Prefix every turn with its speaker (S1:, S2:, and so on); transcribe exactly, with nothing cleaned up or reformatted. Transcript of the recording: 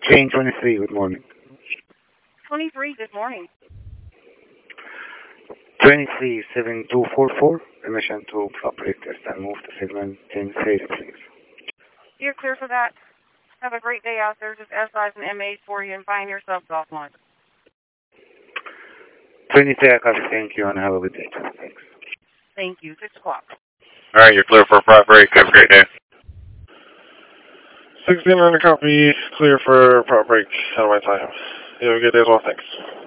S1: Train twenty-three, good morning.
S2: twenty-three, good morning.
S1: twenty-three seven two four four, permission to operate test and move to segment ten thirty, please.
S2: You're clear for that. Have a great day out there. Just S Is and M As for you and find yourselves offline.
S1: twenty-three, I copy, thank you, and have a good day. Thanks.
S2: Thank you. six o'clock.
S3: All right, you're clear for a prop break. Have a great day.
S4: sixteen hundred copy, clear for prop break. Out of my time. You have a good day as well, thanks.